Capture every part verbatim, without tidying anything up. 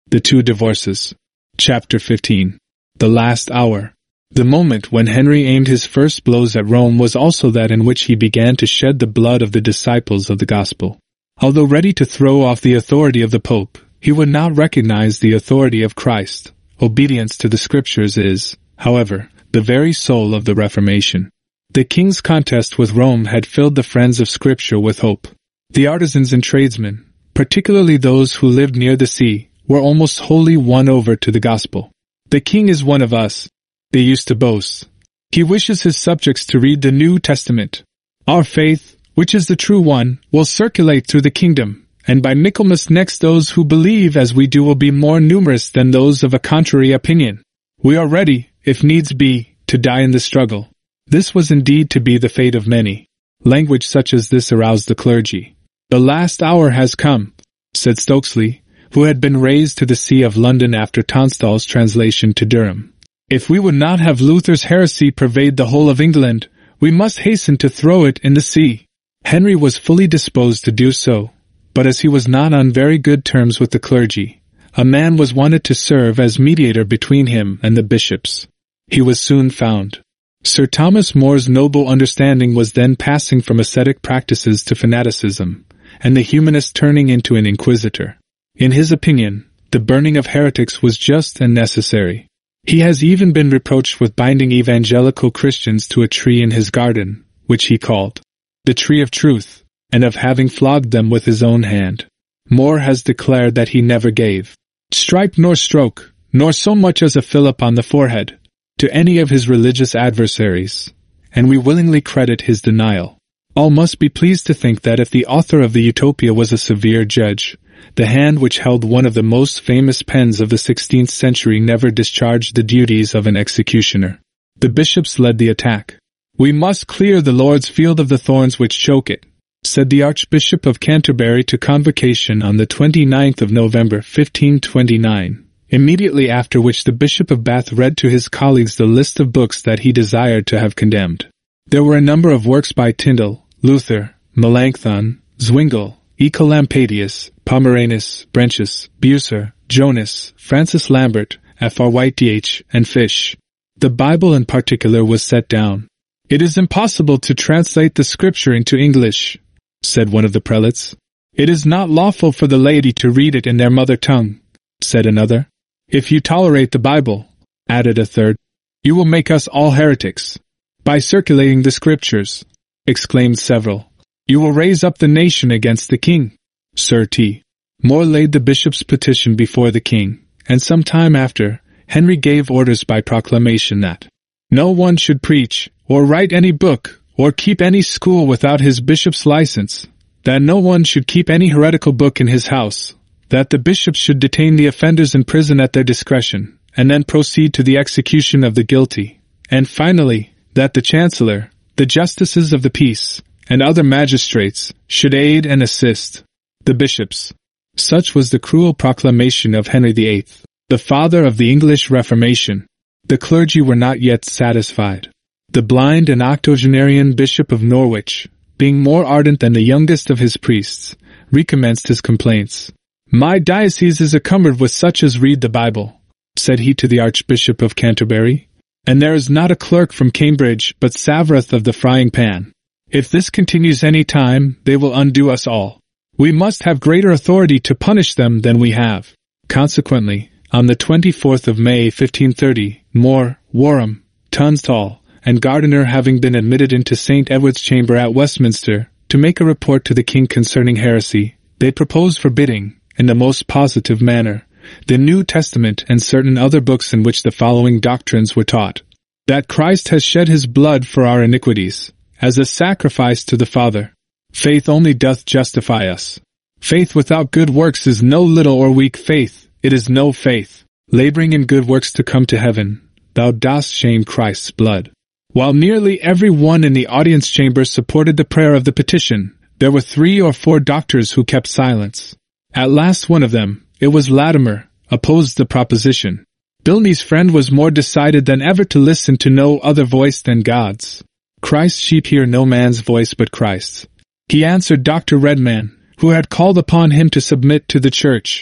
The Two Divorces. Chapter fifteen. The Last Hour. The moment when Henry aimed his first blows at Rome was also that in which he began to shed the blood of the disciples of the gospel. Although ready to throw off the authority of the Pope, he would not recognize the authority of Christ. Obedience to the Scriptures is, however, the very soul of the Reformation. The king's contest with Rome had filled the friends of Scripture with hope. The artisans and tradesmen, particularly those who lived near the sea, were almost wholly won over to the gospel. The king is one of us, they used to boast. He wishes his subjects to read the New Testament. Our faith, which is the true one, will circulate through the kingdom, and by Michaelmas next those who believe as we do will be more numerous than those of a contrary opinion. We are ready, if needs be, to die in the struggle. This was indeed to be the fate of many. Language such as this aroused the clergy. The last hour has come, said Stokesley, who had been raised to the See of London after Tunstall's translation to Durham. If we would not have Luther's heresy pervade the whole of England, we must hasten to throw it in the sea. Henry was fully disposed to do so, but as he was not on very good terms with the clergy, a man was wanted to serve as mediator between him and the bishops. He was soon found. Sir Thomas More's noble understanding was then passing from ascetic practices to fanaticism, and the humanist turning into an inquisitor. In his opinion, the burning of heretics was just and necessary. He has even been reproached with binding evangelical Christians to a tree in his garden, which he called the Tree of Truth, and of having flogged them with his own hand. More has declared that he never gave stripe nor stroke, nor so much as a fillip on the forehead, to any of his religious adversaries, and we willingly credit his denial. All must be pleased to think that if the author of the Utopia was a severe judge, the hand which held one of the most famous pens of the sixteenth century never discharged the duties of an executioner. The bishops led the attack. "We must clear the Lord's field of the thorns which choke it," said the Archbishop of Canterbury to Convocation on the twenty-ninth of November fifteen twenty-nine, immediately after which the Bishop of Bath read to his colleagues the list of books that he desired to have condemned. There were a number of works by Tyndale, Luther, Melanchthon, Zwingle, Ecolampadius, Pomeranus, Brentius, Bucer, Jonas, Francis Lambert, F R White and Fish. The Bible in particular was set down. "It is impossible to translate the Scripture into English," said one of the prelates. "It is not lawful for the laity to read it in their mother tongue," said another. "If you tolerate the Bible," added a third, "you will make us all heretics." "By circulating the Scriptures," exclaimed several, "you will raise up the nation against the king." Sir T. More laid the bishop's petition before the king, and some time after, Henry gave orders by proclamation that no one should preach, or write any book, or keep any school without his bishop's license, that no one should keep any heretical book in his house, that the bishops should detain the offenders in prison at their discretion, and then proceed to the execution of the guilty, and finally, that the chancellor, the justices of the peace, and other magistrates, should aid and assist the bishops. Such was the cruel proclamation of Henry the Eighth, the father of the English Reformation. The clergy were not yet satisfied. The blind and octogenarian Bishop of Norwich, being more ardent than the youngest of his priests, recommenced his complaints. "My diocese is encumbered with such as read the Bible," said he to the Archbishop of Canterbury, "and there is not a clerk from Cambridge but savoreth of the frying pan. If this continues any time, they will undo us all. We must have greater authority to punish them than we have." Consequently, on the twenty-fourth of May fifteen thirty, More, Warham, Tunstall, and Gardiner having been admitted into Saint Edward's chamber at Westminster, to make a report to the king concerning heresy, they proposed forbidding, in the most positive manner, the New Testament and certain other books in which the following doctrines were taught: that Christ has shed his blood for our iniquities, as a sacrifice to the Father. Faith only doth justify us. Faith without good works is no little or weak faith, it is no faith. Laboring in good works to come to heaven, thou dost shame Christ's blood. While nearly every one in the audience chamber supported the prayer of the petition, there were three or four doctors who kept silence. At last one of them, it was Latimer, opposed the proposition. Bilney's friend was more decided than ever to listen to no other voice than God's. Christ's sheep hear no man's voice but Christ's. He answered Doctor Redman, who had called upon him to submit to the Church,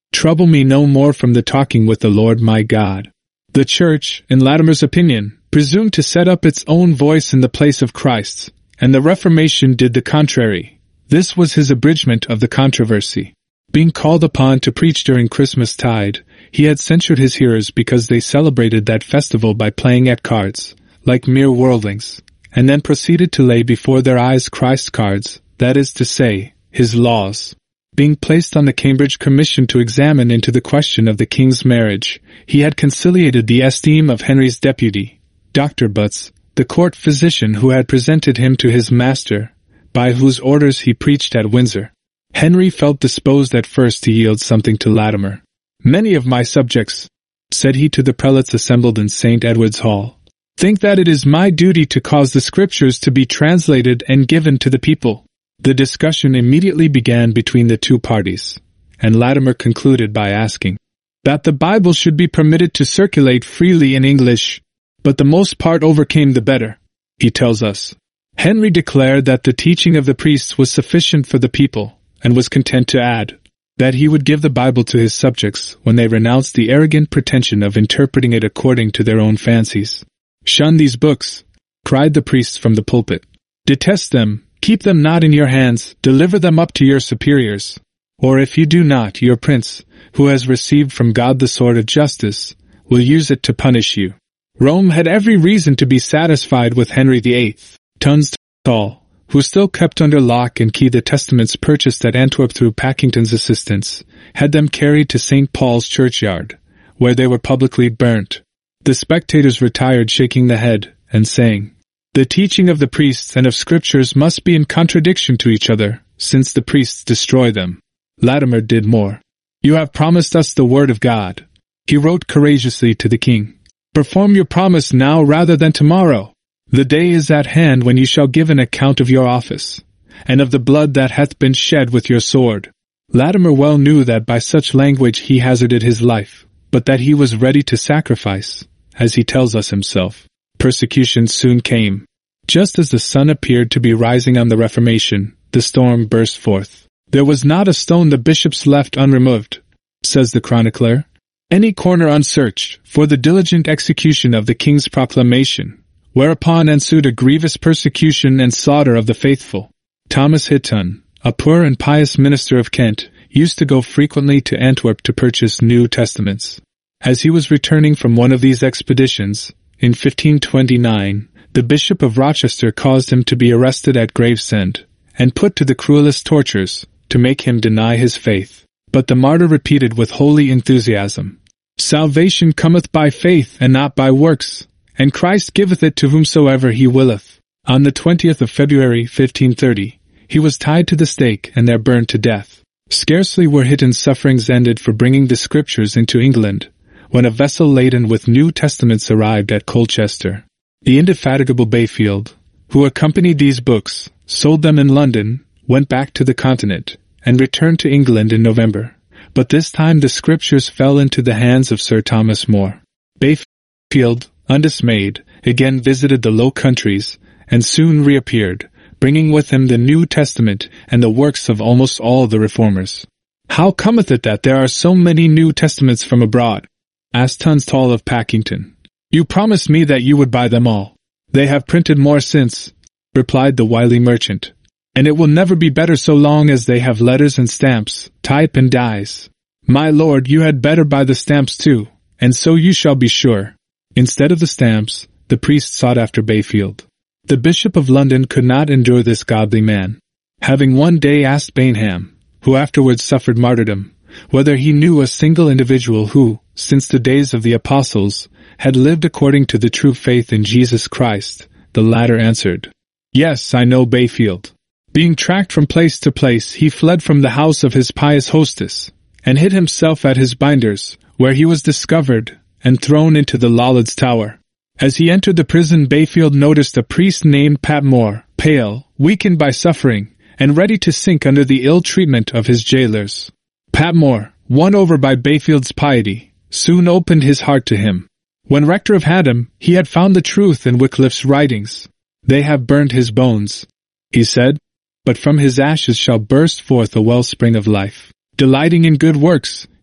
Trouble me no more from the talking with the Lord my God. The Church, in Latimer's opinion, presumed to set up its own voice in the place of Christ's, and the Reformation did the contrary. This was his abridgment of the controversy. Being called upon to preach during Christmas tide, he had censured his hearers because they celebrated that festival by playing at cards, like mere worldlings, and then proceeded to lay before their eyes Christ's cards, that is to say, his laws. Being placed on the Cambridge Commission to examine into the question of the king's marriage, he had conciliated the esteem of Henry's deputy, Doctor Butts, the court physician who had presented him to his master, by whose orders he preached at Windsor. Henry felt disposed at first to yield something to Latimer. "Many of my subjects," said he to the prelates assembled in Saint Edward's Hall, "think that it is my duty to cause the Scriptures to be translated and given to the people." The discussion immediately began between the two parties, and Latimer concluded by asking that the Bible should be permitted to circulate freely in English, but the most part overcame the better. He tells us, Henry declared that the teaching of the priests was sufficient for the people, and was content to add that he would give the Bible to his subjects when they renounced the arrogant pretension of interpreting it according to their own fancies. "Shun these books," cried the priests from the pulpit. "Detest them. Keep them not in your hands, deliver them up to your superiors. Or if you do not, your prince, who has received from God the sword of justice, will use it to punish you." Rome had every reason to be satisfied with Henry the Eighth. Tunstall, who still kept under lock and key the testaments purchased at Antwerp through Pakington's assistance, had them carried to Saint Paul's churchyard, where they were publicly burnt. The spectators retired shaking the head, and saying, "The teaching of the priests and of Scriptures must be in contradiction to each other, since the priests destroy them." Latimer did more. "You have promised us the word of God," he wrote courageously to the king. "Perform your promise now rather than tomorrow. The day is at hand when you shall give an account of your office, and of the blood that hath been shed with your sword." Latimer well knew that by such language he hazarded his life, but that he was ready to sacrifice, as he tells us himself. Persecution soon came. Just as the sun appeared to be rising on the Reformation, the storm burst forth. "There was not a stone the bishops left unremoved," says the chronicler, "any corner unsearched, for the diligent execution of the king's proclamation, whereupon ensued a grievous persecution and slaughter of the faithful." Thomas Hitton, a poor and pious minister of Kent, used to go frequently to Antwerp to purchase New Testaments. As he was returning from one of these expeditions, in fifteen twenty-nine, the Bishop of Rochester caused him to be arrested at Gravesend, and put to the cruelest tortures, to make him deny his faith. But the martyr repeated with holy enthusiasm, "Salvation cometh by faith and not by works, and Christ giveth it to whomsoever he willeth." On the twentieth of February, fifteen thirty, he was tied to the stake and there burned to death. Scarcely were Hitton's sufferings ended for bringing the Scriptures into England, when a vessel laden with New Testaments arrived at Colchester. The indefatigable Bayfield, who accompanied these books, sold them in London, went back to the continent, and returned to England in November. But this time the Scriptures fell into the hands of Sir Thomas More. Bayfield, undismayed, again visited the Low Countries, and soon reappeared, bringing with him the New Testament and the works of almost all the Reformers. "How cometh it that there are so many New Testaments from abroad?" asked Tunstall of Pakington. "You promised me that you would buy them all." "They have printed more since," replied the wily merchant, "and it will never be better so long as they have letters and stamps, type and dies. My lord, you had better buy the stamps too, and so you shall be sure." Instead of the stamps, the priest sought after Bayfield. The Bishop of London could not endure this godly man. Having one day asked Bainham, who afterwards suffered martyrdom, whether he knew a single individual who, since the days of the apostles, had lived according to the true faith in Jesus Christ, the latter answered, "Yes, I know Bayfield. Being tracked from place to place, he fled from the house of his pious hostess, and hid himself at his binder's, where he was discovered, and thrown into the Lollards Tower. As he entered the prison, Bayfield noticed a priest named Patmore, pale, weakened by suffering, and ready to sink under the ill treatment of his jailers. Patmore, won over by Bayfield's piety, soon opened his heart to him. When rector of Haddam, he had found the truth in Wycliffe's writings. "They have burnt his bones," he said, "but from his ashes shall burst forth a wellspring of life." Delighting in good works,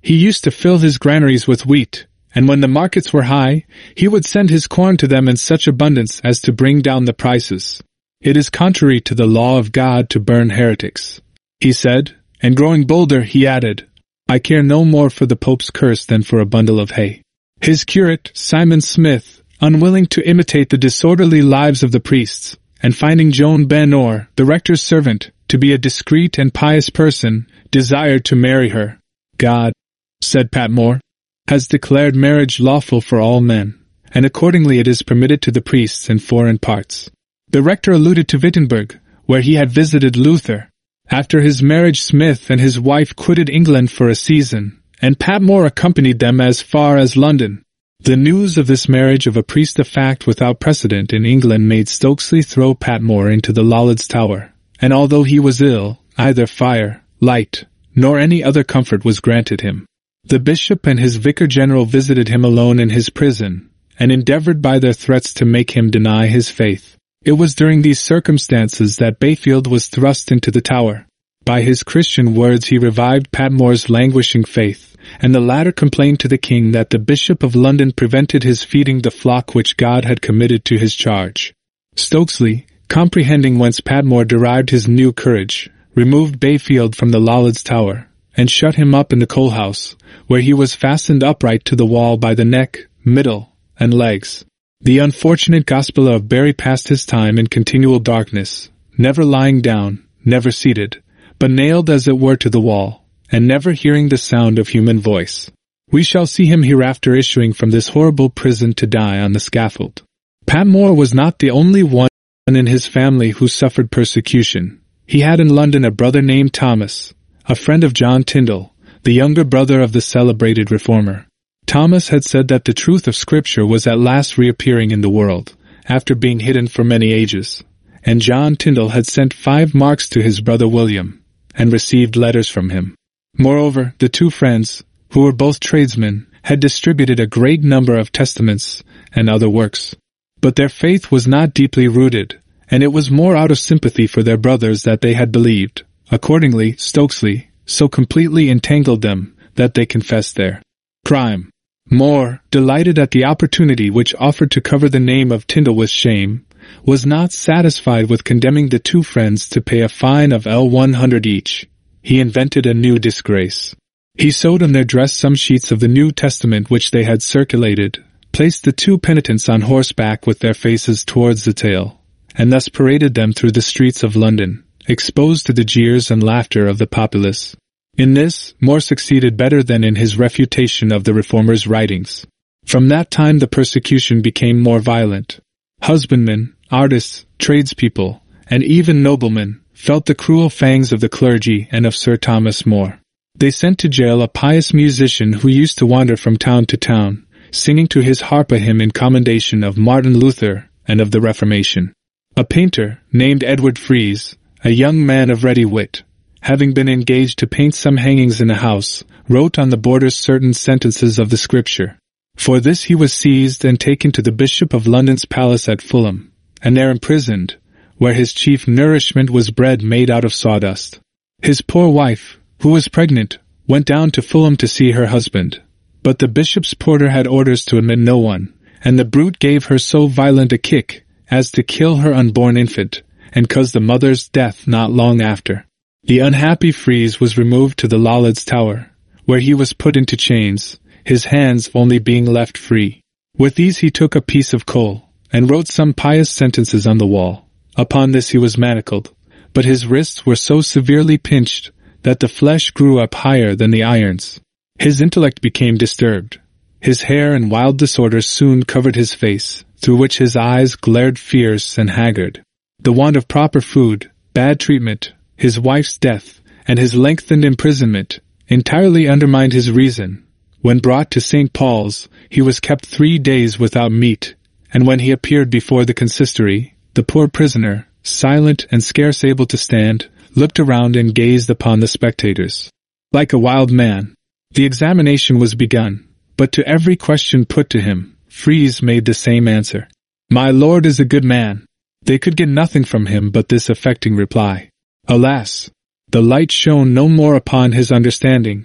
He used to fill his granaries with wheat, and when the markets were high, he would send his corn to them in such abundance as to bring down the prices. It is contrary to the law of God to burn heretics, he said, and growing bolder he added, I care no more for the Pope's curse than for a bundle of hay. His curate, Simon Smith, unwilling to imitate the disorderly lives of the priests, and finding Joan Ben-Or, the rector's servant, to be a discreet and pious person, desired to marry her. God, said Patmore, has declared marriage lawful for all men, and accordingly it is permitted to the priests in foreign parts. The rector alluded to Wittenberg, where he had visited Luther. After his marriage Smith and his wife quitted England for a season, and Patmore accompanied them as far as London. The news of this marriage of a priest, a fact without precedent in England, made Stokesley throw Patmore into the Lollards Tower, and although he was ill, neither fire, light, nor any other comfort was granted him. The bishop and his vicar-general visited him alone in his prison, and endeavored by their threats to make him deny his faith. It was during these circumstances that Bayfield was thrust into the Tower. By his Christian words he revived Patmore's languishing faith, and the latter complained to the king that the Bishop of London prevented his feeding the flock which God had committed to his charge. Stokesley, comprehending whence Patmore derived his new courage, removed Bayfield from the Lollards Tower, and shut him up in the coal-house, where he was fastened upright to the wall by the neck, middle, and legs. The unfortunate Gospeller of Bury passed his time in continual darkness, never lying down, never seated, but nailed as it were to the wall, and never hearing the sound of human voice. We shall see him hereafter issuing from this horrible prison to die on the scaffold. Patmore was not the only one in his family who suffered persecution. He had in London a brother named Thomas, a friend of John Tyndall, the younger brother of the celebrated reformer. Thomas had said that the truth of Scripture was at last reappearing in the world, after being hidden for many ages, and John Tyndall had sent five marks to his brother William, and received letters from him. Moreover, the two friends, who were both tradesmen, had distributed a great number of testaments and other works. But their faith was not deeply rooted, and it was more out of sympathy for their brothers that they had believed. Accordingly, Stokesley so completely entangled them that they confessed their crime. More, delighted at the opportunity which offered to cover the name of Tyndall with shame, was not satisfied with condemning the two friends to pay a fine of one hundred each. He invented a new disgrace. He sewed on their dress some sheets of the New Testament which they had circulated, placed the two penitents on horseback with their faces towards the tail, and thus paraded them through the streets of London, exposed to the jeers and laughter of the populace. In this, More succeeded better than in his refutation of the reformer's writings. From that time the persecution became more violent. Husbandmen, artists, tradespeople, and even noblemen felt the cruel fangs of the clergy and of Sir Thomas More. They sent to jail a pious musician who used to wander from town to town, singing to his harp a hymn in commendation of Martin Luther and of the Reformation. A painter, named Edward Fries, a young man of ready wit, having been engaged to paint some hangings in a house, wrote on the borders certain sentences of the Scripture. For this he was seized and taken to the Bishop of London's palace at Fulham, and there imprisoned, where his chief nourishment was bread made out of sawdust. His poor wife, who was pregnant, went down to Fulham to see her husband, but the bishop's porter had orders to admit no one, and the brute gave her so violent a kick as to kill her unborn infant, and caused the mother's death not long after. The unhappy Fries was removed to the Lollards Tower, where he was put into chains, his hands only being left free. With these he took a piece of coal, and wrote some pious sentences on the wall. Upon this he was manacled, but his wrists were so severely pinched that the flesh grew up higher than the irons. His intellect became disturbed. His hair and wild disorders soon covered his face, through which his eyes glared fierce and haggard. The want of proper food, bad treatment, his wife's death, and his lengthened imprisonment entirely undermined his reason. When brought to Saint Paul's, he was kept three days without meat, and when he appeared before the consistory, the poor prisoner, silent and scarce able to stand, looked around and gazed upon the spectators. Like a wild man, the examination was begun, but to every question put to him, Fries made the same answer. "My lord is a good man." They could get nothing from him but this affecting reply. Alas! The light shone no more upon his understanding,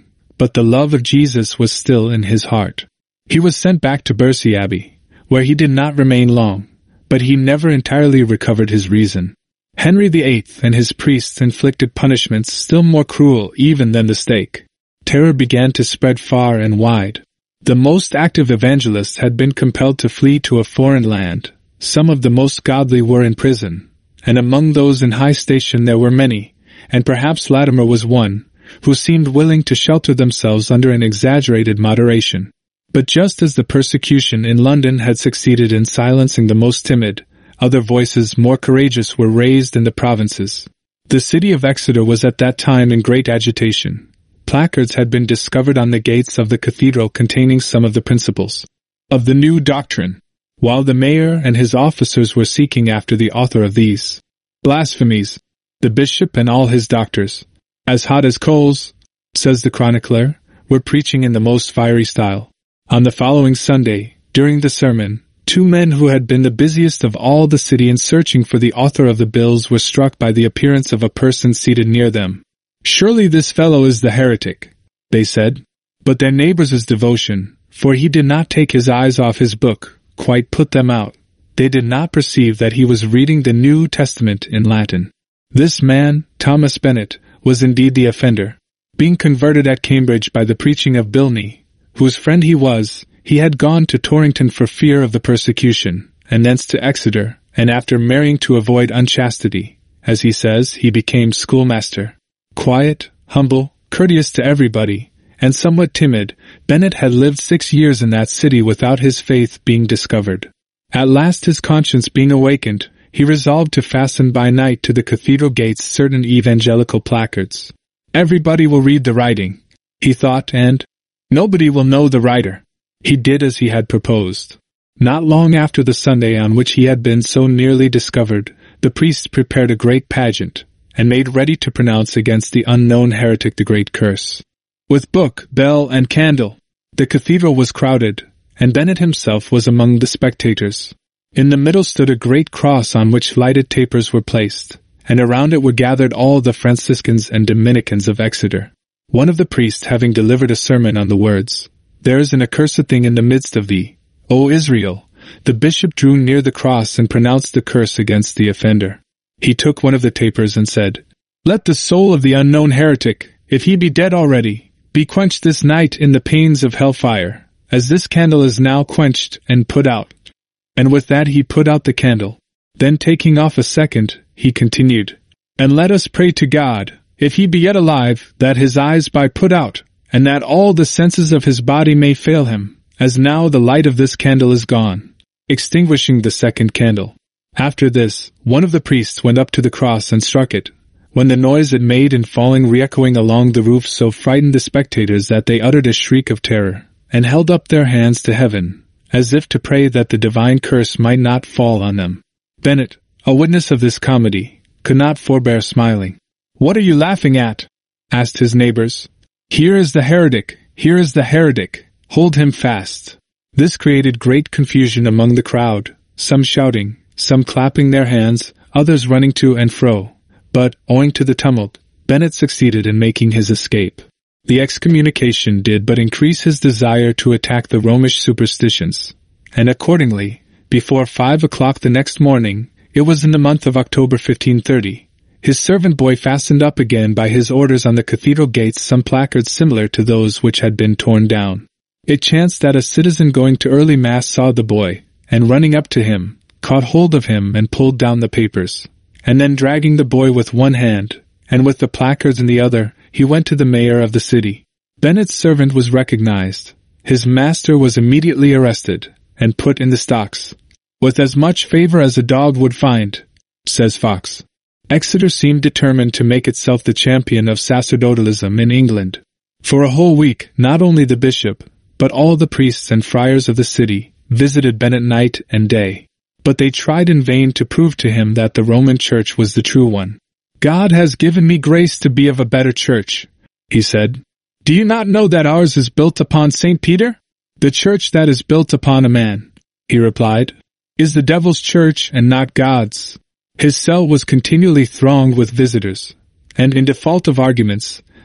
but the love of Jesus was still in his heart. He was sent back to Bercy Abbey, where he did not remain long, but he never entirely recovered his reason. Henry the Eighth and his priests inflicted punishments still more cruel even than the stake. Terror began to spread far and wide. The most active evangelists had been compelled to flee to a foreign land. Some of the most godly were in prison, and among those in high station there were many, and perhaps Latimer was one, who seemed willing to shelter themselves under an exaggerated moderation. But just as the persecution in London had succeeded in silencing the most timid, other voices more courageous were raised in the provinces. The city of Exeter was at that time in great agitation. Placards had been discovered on the gates of the cathedral containing some of the principles of the new doctrine, while the mayor and his officers were seeking after the author of these blasphemies. The bishop and all his doctors, as hot as coals, says the chronicler, were preaching in the most fiery style. On the following Sunday, during the sermon, two men who had been the busiest of all the city in searching for the author of the bills were struck by the appearance of a person seated near them. "Surely this fellow is the heretic," they said. But their neighbor's devotion, for he did not take his eyes off his book, quite put them out. They did not perceive that he was reading the New Testament in Latin. This man, Thomas Bennet, was indeed the offender. Being converted at Cambridge by the preaching of Bilney, whose friend he was, he had gone to Torrington for fear of the persecution, and thence to Exeter, and after marrying to avoid unchastity, as he says, he became schoolmaster. Quiet, humble, courteous to everybody, and somewhat timid, Bennet had lived six years in that city without his faith being discovered. At last, his conscience being awakened, he resolved to fasten by night to the cathedral gates certain evangelical placards. "Everybody will read the writing," he thought, "and nobody will know the writer." He did as he had proposed. Not long after the Sunday on which he had been so nearly discovered, the priests prepared a great pageant, and made ready to pronounce against the unknown heretic the great curse. With book, bell, and candle, the cathedral was crowded, and Bennet himself was among the spectators. In the middle stood a great cross on which lighted tapers were placed, and around it were gathered all the Franciscans and Dominicans of Exeter. One of the priests having delivered a sermon on the words, "There is an accursed thing in the midst of thee, O Israel," the bishop drew near the cross and pronounced the curse against the offender. He took one of the tapers and said, "Let the soul of the unknown heretic, if he be dead already, be quenched this night in the pains of hellfire, as this candle is now quenched and put out." And with that he put out the candle. Then taking off a second, he continued, "And let us pray to God, if he be yet alive, that his eyes be put out, and that all the senses of his body may fail him, as now the light of this candle is gone," extinguishing the second candle. After this, one of the priests went up to the cross and struck it, when the noise it made in falling re-echoing along the roof so frightened the spectators that they uttered a shriek of terror, and held up their hands to heaven, as if to pray that the divine curse might not fall on them. Bennet, a witness of this comedy, could not forbear smiling. "What are you laughing at?" asked his neighbors. "Here is the heretic, here is the heretic, hold him fast." This created great confusion among the crowd, some shouting, some clapping their hands, others running to and fro. But, owing to the tumult, Bennet succeeded in making his escape. The excommunication did but increase his desire to attack the Romish superstitions, and accordingly, before five o'clock the next morning, it was in the month of October fifteen thirty, his servant boy fastened up again by his orders on the cathedral gates some placards similar to those which had been torn down. It chanced that a citizen going to early mass saw the boy, and running up to him, caught hold of him and pulled down the papers, and then dragging the boy with one hand, and with the placards in the other, he went to the mayor of the city. Bennet's servant was recognized. His master was immediately arrested, and put in the stocks, with as much favor as a dog would find, says Fox. Exeter seemed determined to make itself the champion of sacerdotalism in England. For a whole week, not only the bishop, but all the priests and friars of the city, visited Bennet night and day. But they tried in vain to prove to him that the Roman Church was the true one. "God has given me grace to be of a better church," he said. "Do you not know that ours is built upon Saint Peter? The church that is built upon a man," he replied, "is the devil's church and not God's." His cell was continually thronged with visitors, and in default of arguments,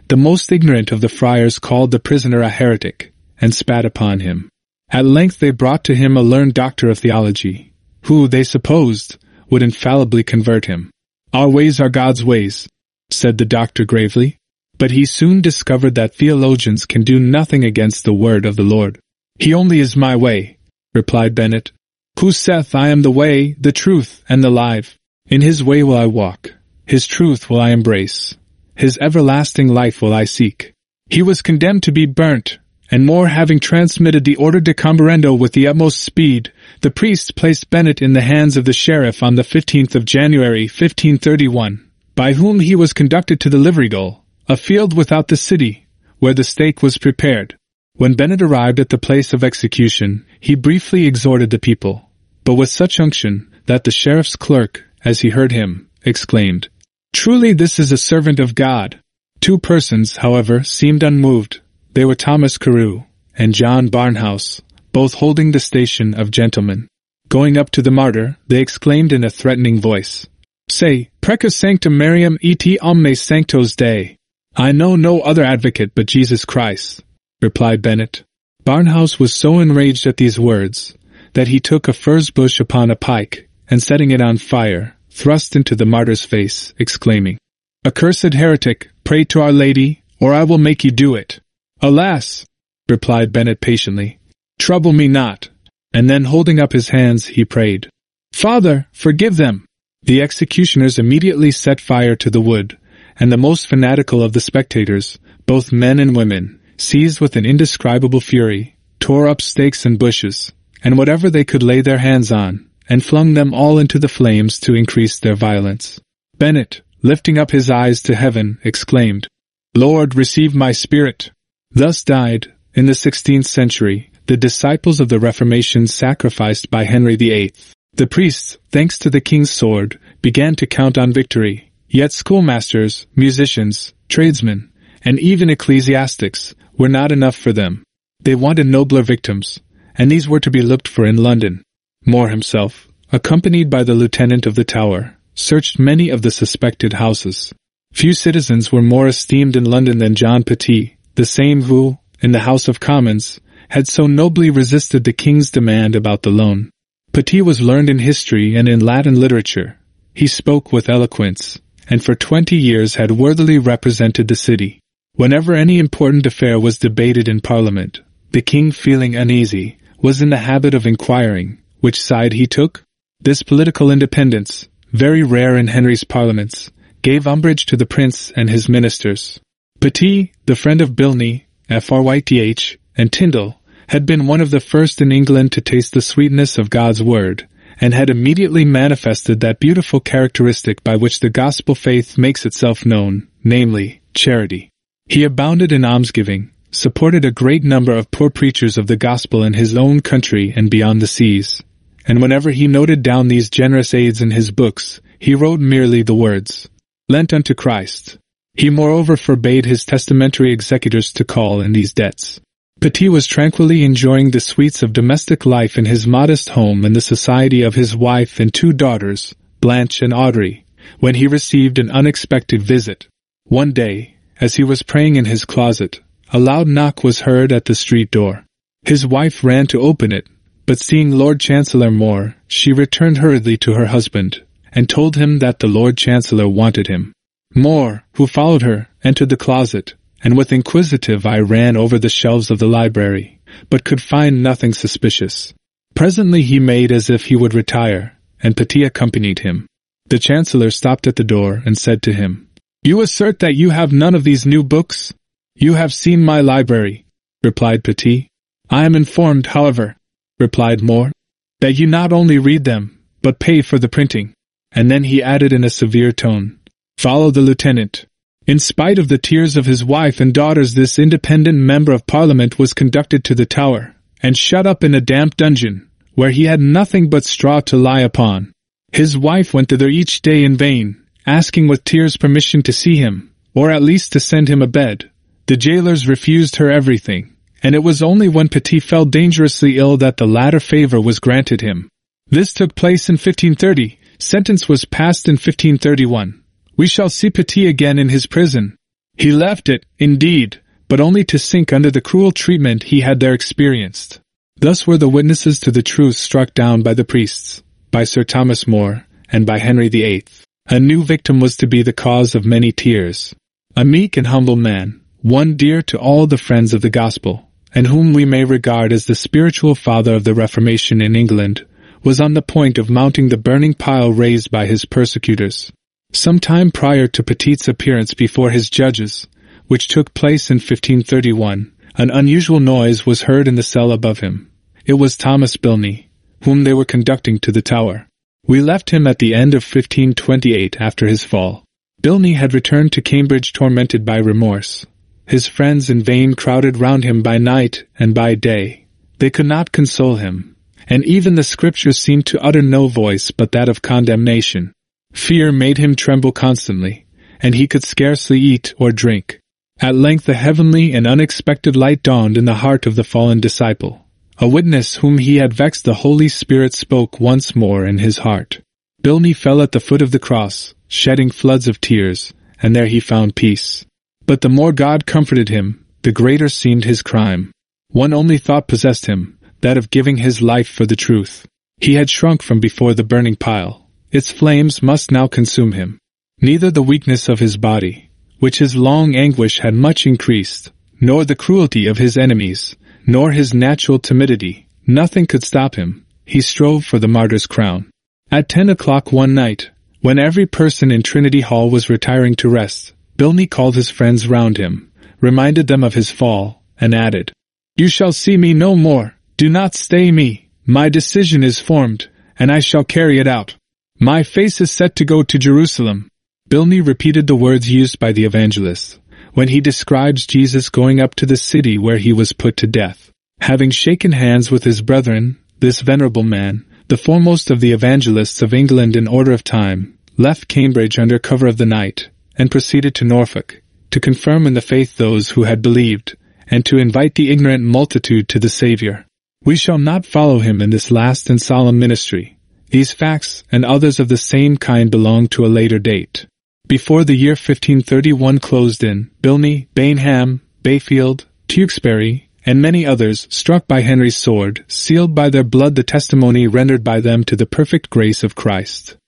The most ignorant of the friars called the prisoner a heretic, and spat upon him. At length they brought to him a learned doctor of theology, who, they supposed, would infallibly convert him. "Our ways are God's ways," said the doctor gravely. But he soon discovered that theologians can do nothing against the word of the Lord. "He only is my way," replied Bennet, "who saith, I am the way, the truth, and the life. In his way will I walk, his truth will I embrace, his everlasting life will I seek. He was condemned to be burnt, and more having transmitted the order de comberendo with the utmost speed, the priest placed Bennet in the hands of the sheriff on the fifteenth of January, fifteen thirty-one, by whom he was conducted to the Livery Goal, a field without the city, where the stake was prepared. When Bennet arrived at the place of execution, he briefly exhorted the people, but with such unction that the sheriff's clerk, as he heard him, exclaimed, "Truly this is a servant of God." Two persons, however, seemed unmoved. They were Thomas Carew and John Barnhouse, both holding the station of gentlemen. Going up to the martyr, they exclaimed in a threatening voice, "Say, precus sanctum Mariam et omnes sanctos Dei." "I know no other advocate but Jesus Christ," replied Bennet. Barnhouse was so enraged at these words that he took a furze bush upon a pike, and setting it on fire, thrust into the martyr's face, exclaiming, "Accursed heretic, pray to Our Lady, or I will make you do it." "Alas," replied Bennet patiently, "trouble me not." And then holding up his hands, he prayed, "Father, forgive them." The executioners immediately set fire to the wood, and the most fanatical of the spectators, both men and women, seized with an indescribable fury, tore up stakes and bushes, and whatever they could lay their hands on, and flung them all into the flames to increase their violence. Bennet, lifting up his eyes to heaven, exclaimed, "Lord, receive my spirit." Thus died, in the sixteenth century, the disciples of the Reformation sacrificed by Henry the Eighth. The priests, thanks to the king's sword, began to count on victory, yet schoolmasters, musicians, tradesmen, and even ecclesiastics were not enough for them. They wanted nobler victims, and these were to be looked for in London. More himself, accompanied by the lieutenant of the Tower, searched many of the suspected houses. Few citizens were more esteemed in London than John Petit, the same who, in the House of Commons, had so nobly resisted the king's demand about the loan. Petit was learned in history and in Latin literature. He spoke with eloquence, and for twenty years had worthily represented the city. Whenever any important affair was debated in Parliament, the king, feeling uneasy, was in the habit of inquiring which side he took. This political independence, very rare in Henry's parliaments, gave umbrage to the prince and his ministers. Petit, the friend of Bilney, Fryth, and Tyndall, had been one of the first in England to taste the sweetness of God's word, and had immediately manifested that beautiful characteristic by which the gospel faith makes itself known, namely, charity. He abounded in almsgiving, supported a great number of poor preachers of the gospel in his own country and beyond the seas, and whenever he noted down these generous aids in his books, he wrote merely the words, "Lent unto Christ." He moreover forbade his testamentary executors to call in these debts. Petit was tranquilly enjoying the sweets of domestic life in his modest home in the society of his wife and two daughters, Blanche and Audrey, when he received an unexpected visit. One day, as he was praying in his closet, a loud knock was heard at the street door. His wife ran to open it, but seeing Lord Chancellor More, she returned hurriedly to her husband, and told him that the Lord Chancellor wanted him. More, who followed her, entered the closet, and with inquisitive eye ran over the shelves of the library, but could find nothing suspicious. Presently he made as if he would retire, and Petit accompanied him. The Chancellor stopped at the door and said to him, "You assert that you have none of these new books?" "You have seen my library," replied Petit. "I am informed, however," replied More, "that you not only read them, but pay for the printing." And then he added in a severe tone, "Follow the lieutenant." In spite of the tears of his wife and daughters, this independent member of Parliament was conducted to the Tower, and shut up in a damp dungeon, where he had nothing but straw to lie upon. His wife went thither each day in vain, asking with tears permission to see him, or at least to send him a bed. The jailers refused her everything, and it was only when Petit fell dangerously ill that the latter favor was granted him. This took place in fifteen thirty, sentence was passed in fifteen thirty-one. We shall see Petit again in his prison. He left it, indeed, but only to sink under the cruel treatment he had there experienced. Thus were the witnesses to the truth struck down by the priests, by Sir Thomas More, and by Henry the Eighth. A new victim was to be the cause of many tears. A meek and humble man, one dear to all the friends of the gospel, and whom we may regard as the spiritual father of the Reformation in England, was on the point of mounting the burning pile raised by his persecutors. Some time prior to Petit's appearance before his judges, which took place in fifteen thirty-one, an unusual noise was heard in the cell above him. It was Thomas Bilney, whom they were conducting to the Tower. We left him at the end of fifteen twenty-eight after his fall. Bilney had returned to Cambridge tormented by remorse. His friends in vain crowded round him by night and by day. They could not console him, and even the Scriptures seemed to utter no voice but that of condemnation. Fear made him tremble constantly, and he could scarcely eat or drink. At length a heavenly and unexpected light dawned in the heart of the fallen disciple. A witness whom he had vexed, the Holy Spirit spoke once more in his heart. Bilney fell at the foot of the cross, shedding floods of tears, and there he found peace. But the more God comforted him, the greater seemed his crime. One only thought possessed him, that of giving his life for the truth. He had shrunk from before the burning pile. Its flames must now consume him. Neither the weakness of his body, which his long anguish had much increased, nor the cruelty of his enemies, nor his natural timidity, nothing could stop him. He strove for the martyr's crown. At ten o'clock one night, when every person in Trinity Hall was retiring to rest, Bilney called his friends round him, reminded them of his fall, and added, "You shall see me no more. Do not stay me. My decision is formed, and I shall carry it out. My face is set to go to Jerusalem." Bilney repeated the words used by the evangelist, when he describes Jesus going up to the city where he was put to death. Having shaken hands with his brethren, this venerable man, the foremost of the evangelists of England in order of time, left Cambridge under cover of the night, and proceeded to Norfolk, to confirm in the faith those who had believed, and to invite the ignorant multitude to the Saviour. We shall not follow him in this last and solemn ministry. These facts and others of the same kind belong to a later date. Before the year fifteen thirty-one closed in, Bilney, Bainham, Bayfield, Tewkesbury, and many others, struck by Henry's sword, sealed by their blood the testimony rendered by them to the perfect grace of Christ.